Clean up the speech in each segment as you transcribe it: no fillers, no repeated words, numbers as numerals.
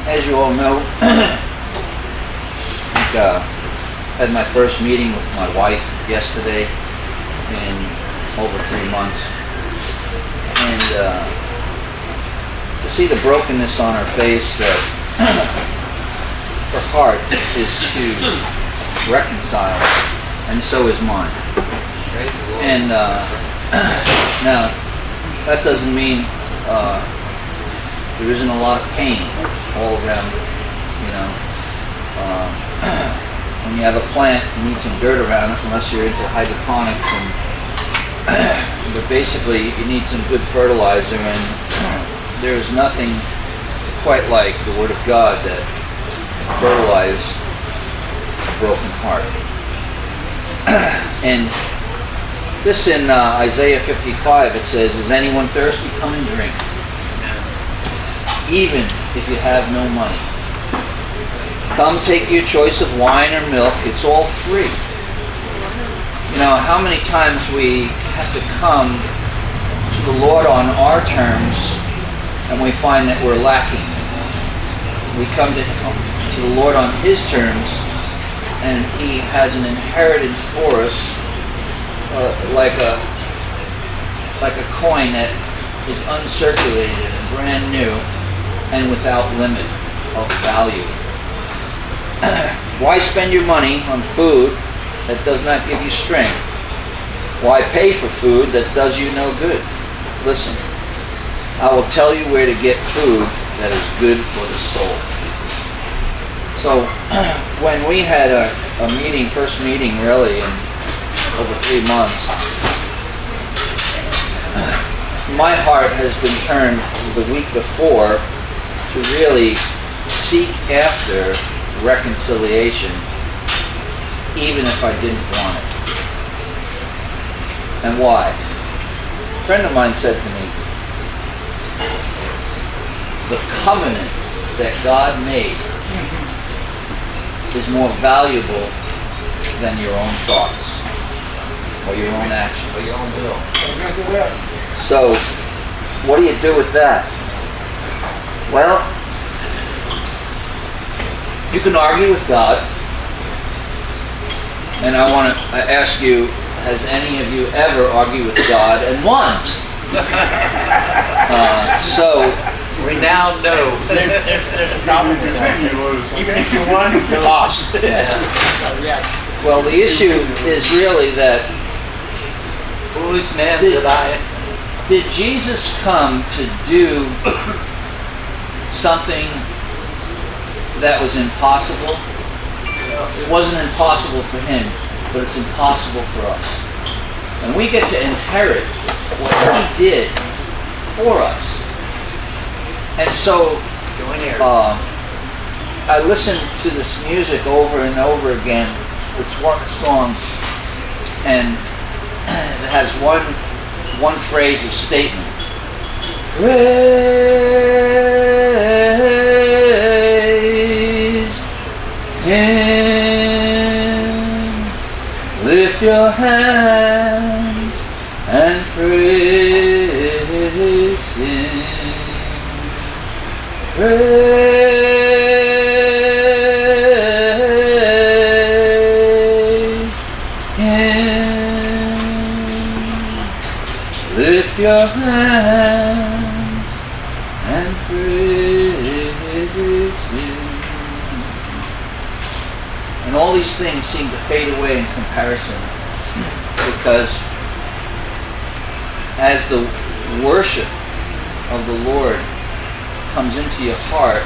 As you all know, I had my first meeting with my wife yesterday in over 3 months. And to see the brokenness on her face, that her heart is to reconcile, and so is mine. And now, that doesn't mean there isn't a lot of pain all around, you know. When you have a plant, you need some dirt around it, unless you're into hydroponics. But basically, you need some good fertilizer, and there's nothing quite like the Word of God that fertilizes a broken heart. And this in Isaiah 55, it says, "Is anyone thirsty? Come and drink. Even if you have no money. Come take your choice of wine or milk. It's all free." You know, how many times we have to come to the Lord on our terms and we find that we're lacking. We come to the Lord on His terms and He has an inheritance for us, like a coin that is uncirculated and brand new and without limit of value. Why spend your money on food that does not give you strength? Why pay for food that does you no good? Listen, I will tell you where to get food that is good for the soul. So, when we had a meeting, first meeting really in over 3 months, my heart has been turned the week before to really seek after reconciliation, even if I didn't want it. And why? A friend of mine said to me, the covenant that God made is more valuable than your own thoughts or your own actions. Or your own will. So, what do you do with that? Well, you can argue with God, and I want to ask you, has any of you ever argued with God and won? We now know. There's a problem with that. Even if you won, you lost. Yeah. Well, the issue is really that Foolish man did I. Did Jesus come to do something that was impossible? It wasn't impossible for Him, but it's impossible for us. And we get to inherit what He did for us. And so, I listened to this music over and over again, this one song, and it has one phrase of statement. Praise Him, lift your hands and praise Him. Praise Him, lift your hands and praise Him. And all these things seem to fade away in comparison, because as the worship of the Lord comes into your heart,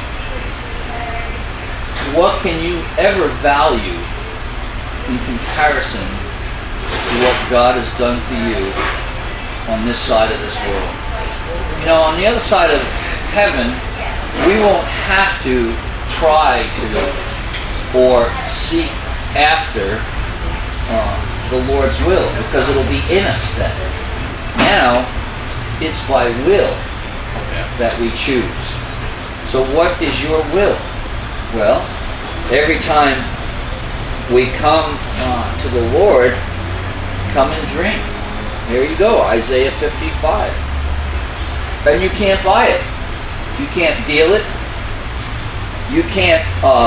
what can you ever value in comparison to what God has done for you on this side of this world? You know, on the other side of heaven, we won't have to try to or seek after the Lord's will, because it'll be in us then. Now, it's by will that we choose. So what is your will? Well, every time we come to the Lord, come and drink. Here you go, Isaiah 55. And you can't buy it. You can't deal it. You can't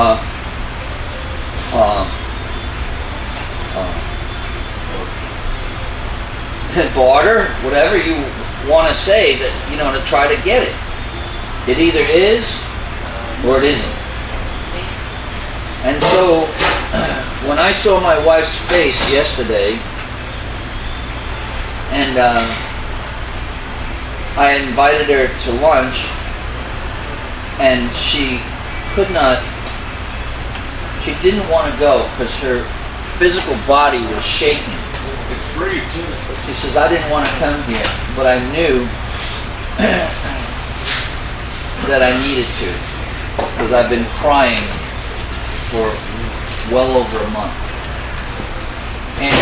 barter whatever you want to say that, to try to get it. It either is or it isn't. And so when I saw my wife's face yesterday, and I invited her to lunch, and she didn't want to go because her physical body was shaking. She says, I didn't want to come here, but I knew that I needed to, because I've been crying for well over a month. And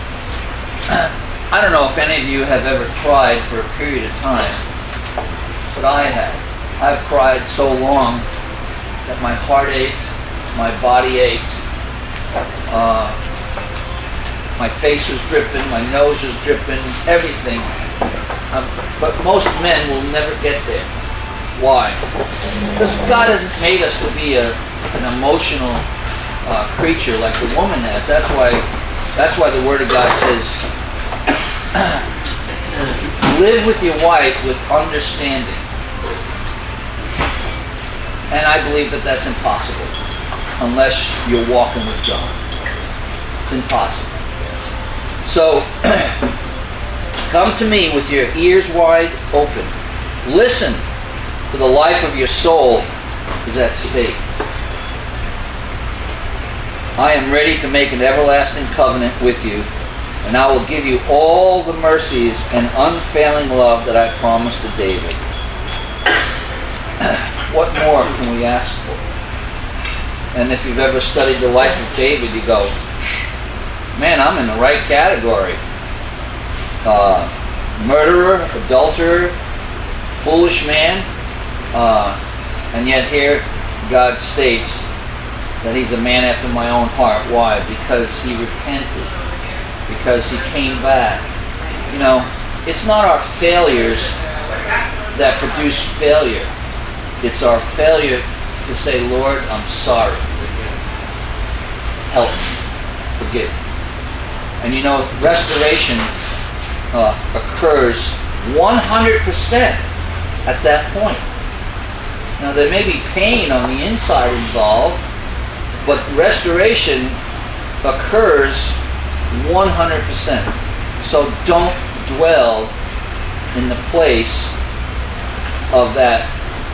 I don't know if any of you have ever cried for a period of time, but I have. I've cried so long that my heart ached, my body ached, my face was dripping, my nose was dripping, everything. But most men will never get there. Why? Because God hasn't made us to be an emotional creature like the woman has. That's why the Word of God says, live with your wife with understanding. And I believe that that's impossible unless you're walking with God. It's impossible. So, come to me with your ears wide open. Listen, for the life of your soul is at stake. I am ready to make an everlasting covenant with you, and I will give you all the mercies and unfailing love that I promised to David. What more can we ask for? And if you've ever studied the life of David, you go, man, I'm in the right category. Murderer, adulterer, foolish man. And yet here God states that he's a man after my own heart. Why? Because he repented. Because he came back. It's not our failures that produce failure. It's our failure to say, Lord, I'm sorry. Help me. Forgive me. And restoration occurs 100% at that point. Now there may be pain on the inside involved, but restoration occurs 100%. So don't dwell in the place of that.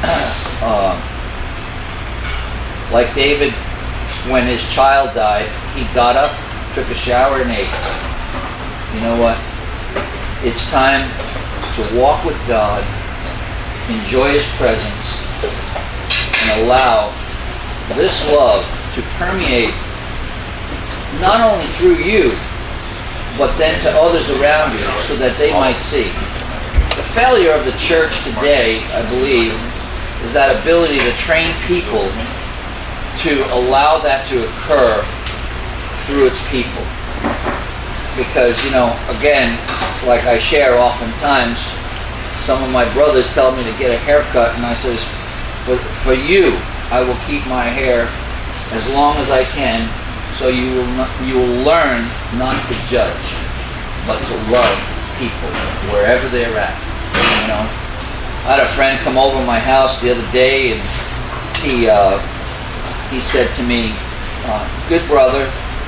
Like David, when his child died, he got up, took a shower, and ate. You know what? It's time to walk with God, enjoy His presence, and allow this love to permeate not only through you, but then to others around you, so that they might see. The failure of the church today, I believe, is that ability to train people to allow that to occur through its people. Because, again, like I share oftentimes, some of my brothers tell me to get a haircut, and I says, for you, I will keep my hair as long as I can, so you will learn not to judge, but to love people wherever they're at. I had a friend come over my house the other day, and he said to me, good brother,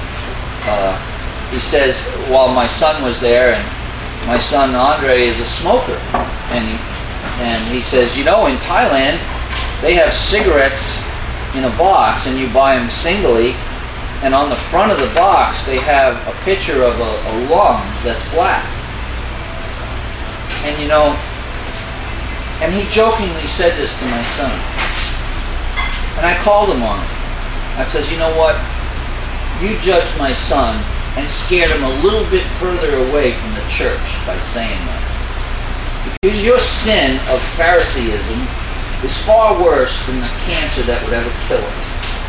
he says, while my son was there, and my son Andre is a smoker, and he says, in Thailand, they have cigarettes in a box, and you buy them singly, and on the front of the box, they have a picture of a lung that's black. And and he jokingly said this to my son. And I called him on it. I says, you know what? You judged my son and scared him a little bit further away from the church by saying that. Because your sin of Phariseeism is far worse than the cancer that would ever kill him.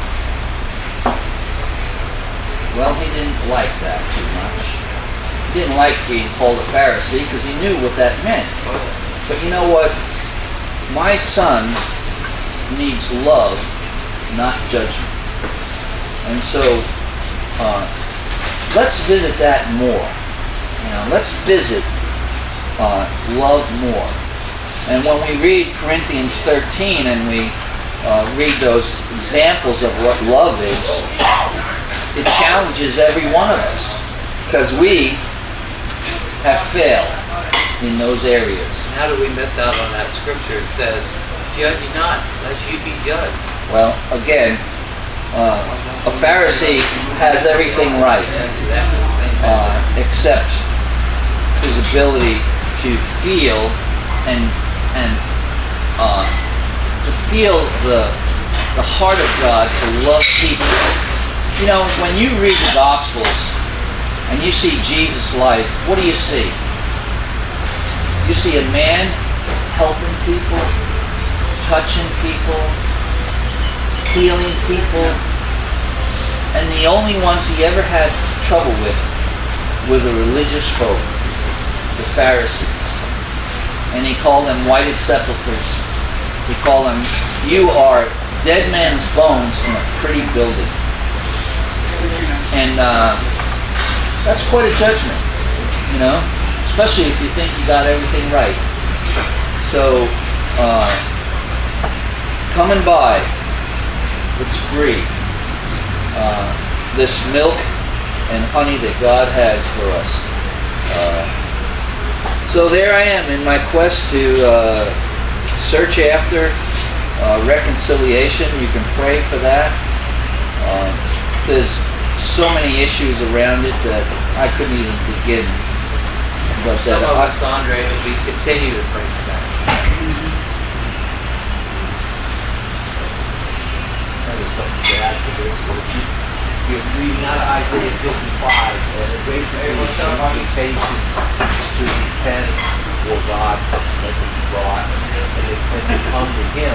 Well, he didn't like that too much. He didn't like being called a Pharisee because he knew what that meant. But you know what? My son needs love not judgment. And so, let's visit that more. Let's visit love more. And when we read Corinthians 13 and we read those examples of what love is, it challenges every one of us, because we have failed in those areas. How do we miss out on that scripture? It says, "Judge ye not, lest you be judged." Well, again, a Pharisee has everything right, except his ability to feel and to feel the heart of God, to love people. When you read the Gospels and you see Jesus' life, what do you see? You see a man helping people, touching people, healing people, and the only ones he ever had trouble with were the religious folk, the Pharisees. And he called them whited sepulchres. He called them, "You are dead man's bones in a pretty building." And that's quite a judgment, especially if you think you got everything right. So, come and buy. It's free. This milk and honey that God has for us. So there I am in my quest to search after reconciliation. You can pray for that. There's so many issues around it that I couldn't even begin. But Some of us, Andre, we continue to pray for that. You're reading out of Isaiah 55, and it basically is an invitation to repent before God that can be brought, and to come to Him.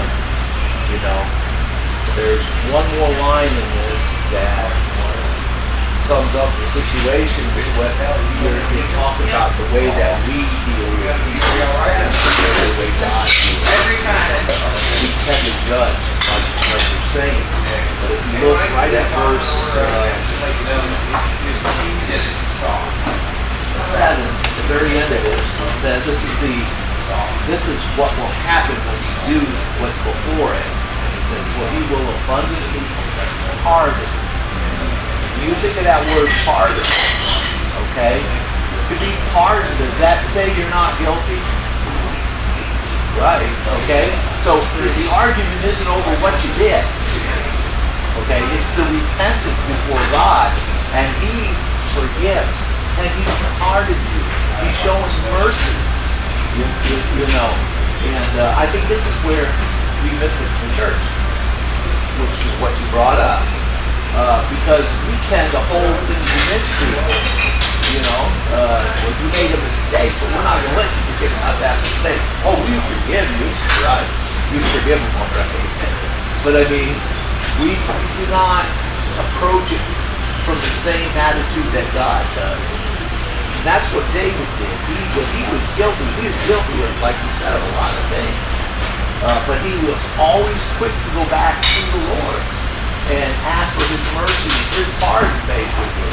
There's one more line in this that sums up the situation with what you're talking about, the way that we deal with people, and the way God deals with people. We tend to judge, like you're saying. But if you look right at verse 7, the very end of it, it says this is what will happen when you do what's before it. And it says, "For He will abundantly pardon." You think of that word pardon, okay? To be pardoned, does that say you're not guilty? Right, okay? So the argument isn't over what you did. Okay, it's the repentance before God, and He forgives, and He pardons you. He shows mercy, and I think this is where we miss it in church, which is what you brought up, because we tend to hold things against people. Well, you made a mistake, but we're not going to let you forget about that mistake. Oh, we forgive you, right? You forgive them already. But we do not approach it from the same attitude that God does. And that's what David did. When he was guilty of, like you said, of a lot of things. But he was always quick to go back to the Lord and ask for His mercy, His pardon, basically.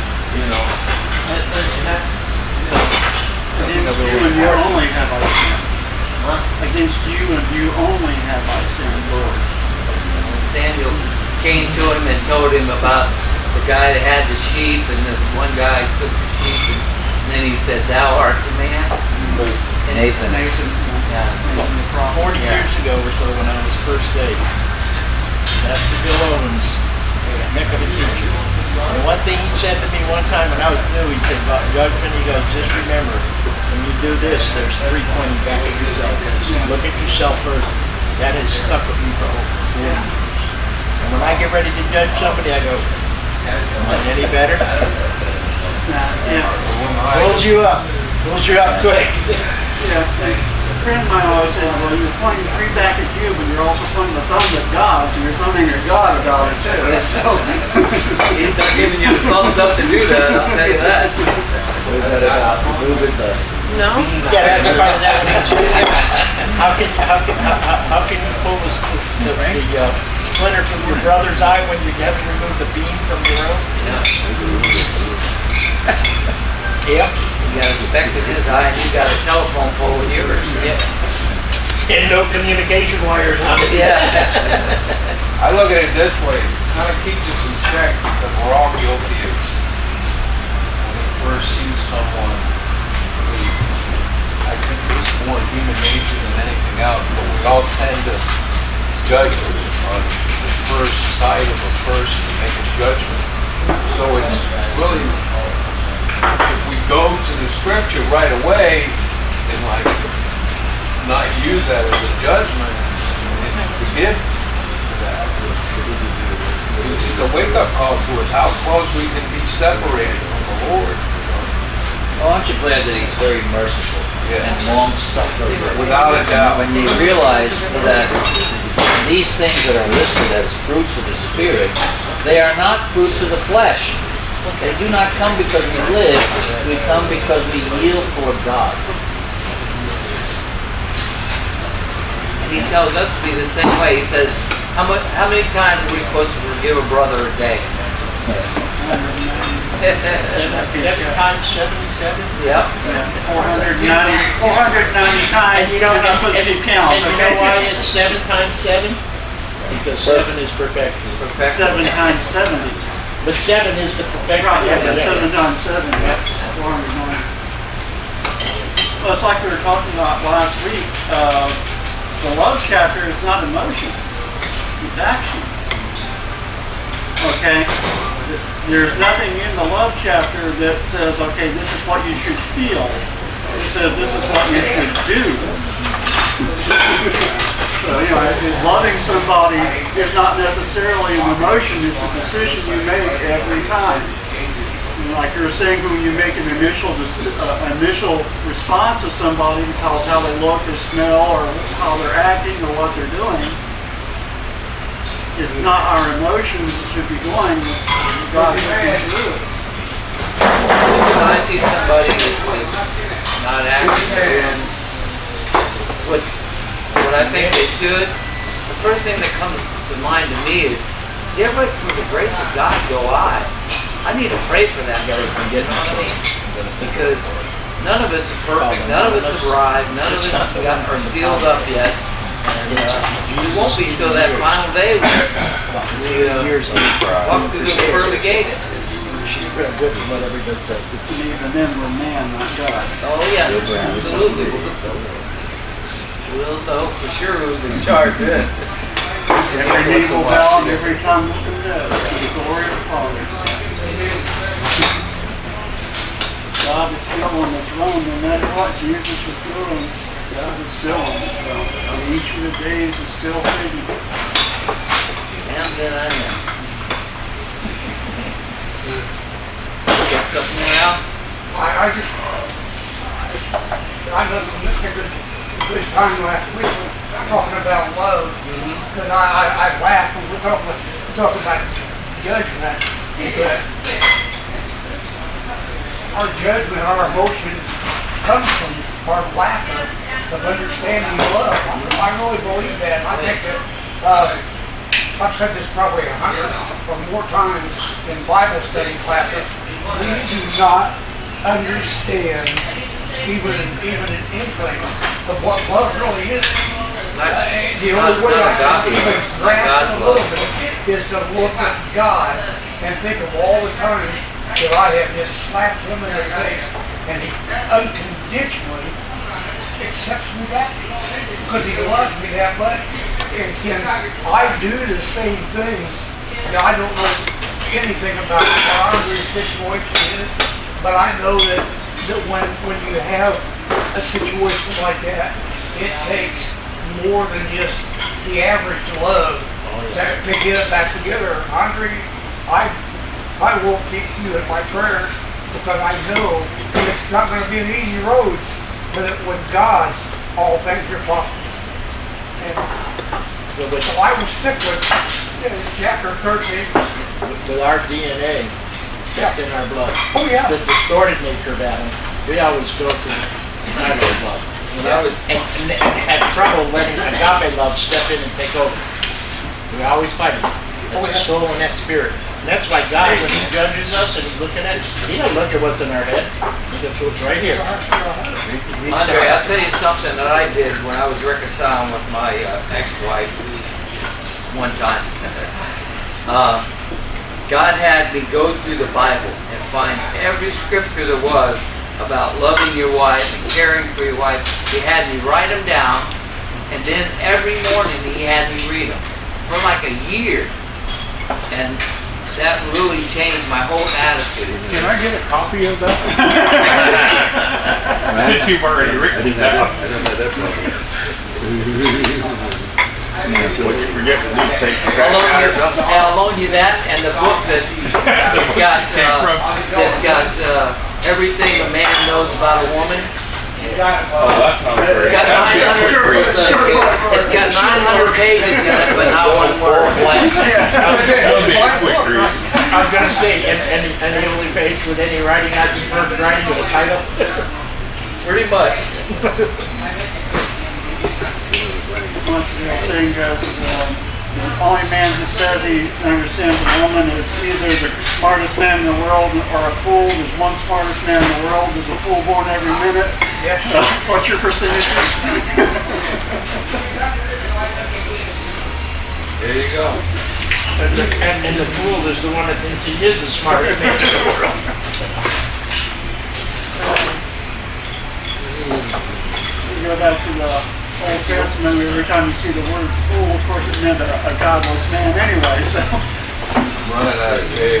And that's, Against you and you only have I sinned. Against you and you only have I sinned, Lord. Samuel came to him and told him about the guy that had the sheep, and the one guy took the sheep, and then he said, "Thou art the man." Nathan. Yeah. 40 years ago or so, when I was first saved, Pastor Bill Owens, heck of a teacher. And one thing he said to me one time when I was new, he said about judgment, he goes, "Just remember, when you do this, there's 3 pointing back at yourself. Look at yourself first. That has stuck with me for over 40 years. And when I get ready to judge somebody, I go, am I any better?" Pulls you up quick. A friend of mine always said, "Well, you're pointing 3 back at you, but you're also pointing the thumb at God, so you're thumbing at God about it too." He's not giving you the thumbs up to do that, I'll tell you that. What is that about? Moving the... No. Yeah, that's part of that one. How can you pull the splinter from your brother's eye when you have to remove the beam from your own? Yeah. You got a speck in his eye and you got a telephone pole in yours. Yeah. And no communication wires on it. Yeah. I look at it this way, it kind of keeps us in check that we're all guilty of when we first see someone who I think is more human nature than anything else, but we all tend to judge on the first sight of a person and make a judgment. So it's really, if we go to the scripture right away and like not use that as a judgment and forgive that, it's a wake-up call to us how close we can be separated from the Lord. Well, aren't you glad that He's very merciful and long-suffering? Without a doubt. When you realize that these things that are listed as fruits of the Spirit, they are not fruits of the flesh. They do not come because we live, we come because we yield toward God. He tells us to be the same way. He says, how many times are we supposed to forgive a brother a day? 7 times 77? Yep. 490 times. You don't know if you count. And you know why it's 7 times 7? Because 7 is perfection. 7 times 70. But 7 is the perfection. Right, yeah, 7 times 7. Yeah. 490. Well, it's like we were talking about last week. The love chapter is not emotion. It's action. Okay? There's nothing in the love chapter that says, okay, this is what you should feel. It says this is what you should do. So, you know, loving somebody is not necessarily an emotion, it's a decision you make every time. And like you were saying, when you make an initial response to somebody because how they look or smell or how they're acting or what they're doing, it's not our emotions that should be going, it's God's working through us. When I see somebody that's not acting and what I think they should, the first thing that comes to mind to me is, yeah, but for the grace of God go I need to pray for that person, you know what I mean? Because none of us is perfect, none of us have arrived, none of us are sealed up yet. It won't be until that final day when we walk through the pearly gates. She's pretty good at what everybody says. And even then, we're man, not God. Oh yeah, absolutely. We'll know for sure who's in charge then. Every knee will bow and every tongue will confess to the glory of the Father. God is still on the throne, no matter what Jesus is doing. God is still on the throne. And each of the days is still fading. And then I am. Got something now? I listened to a good time last week talking about love, because I laughed when we're talking about judgment, but our judgment, our emotions comes from our lack of understanding love. I really believe that. I think that I've said this probably 100 or more times in Bible study classes. We do not understand even an inkling of what love really is. The only way I can even grasp it a little bit is to look at God and think of all the times that I have just slapped him in the face and he unconditionally accepts me back because he loves me that much. And can I do the same things? Now, I don't know anything about how the situation is, but I know that when you have a situation like that, it takes more than just the average love to get it back together. Andre, I will keep you in my prayers because I know it's not going to be an easy road, but with God, all things are possible. And so I will stick with chapter 13. With our DNA that's in our blood. Oh yeah. The distorted nature of Adam, we always go to primary love. And had trouble letting agape love step in and take over. We always fight it. It's a soul and that spirit. And that's why God, when He judges us and He's looking at it, He don't look at what's in our head. He looks at what's right here. Andre, I'll tell you something that I did when I was reconciling with my ex-wife one time. God had me go through the Bible and find every scripture there was about loving your wife and caring for your wife. He had me write them down, and then every morning He had me read them for like a year. And that really changed my whole attitude. Can I get a copy of that? Since you've already written it down. What you forget to do is take the trash out or something. I'll loan you that and the book that's got everything a man knows about a woman. Oh, that sounds great. It's got 900 pages in it, but not one word blank. That'll be a quick read. I was going to say, and the only page with any writing out the first writing with a title. Pretty much. Saying the only man who says he understands a woman is either the smartest man in the world or a fool. There's one smartest man in the world. There's a fool born every minute. What's your percentages? There you go. And the fool is the one that thinks he is the smartest man in the world. You go back to the Old Testament, every time you see the word fool, of course it meant a godless man anyway, so. I'm running out of jail.